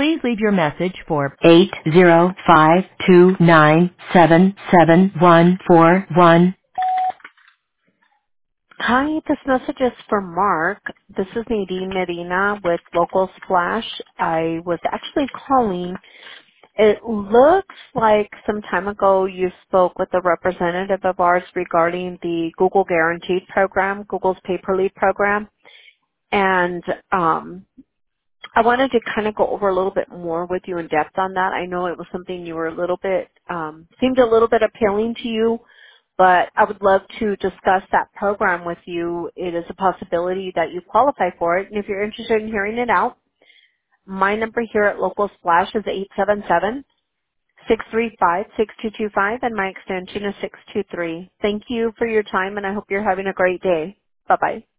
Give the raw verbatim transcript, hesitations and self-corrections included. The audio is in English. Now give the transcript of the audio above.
Please leave your message for eight zero five two nine seven seven one four one. Hi, this message is for Mark. This is Nadine Medina with Local Splash. I was actually calling. It looks like some time ago you spoke with a representative of ours regarding the Google Guaranteed program, Google's pay-per-lead program. And um, I wanted to kind of go over a little bit more with you in depth on that. I know it was something you were a little bit, um, seemed a little bit appealing to you, but I would love to discuss that program with you. It is a possibility that you qualify for it, and if you're interested in hearing it out, my number here at Local Splash is eight seven seven, six three five, six two two five, and my extension is six two three. Thank you for your time, and I hope you're having a great day. Bye-bye.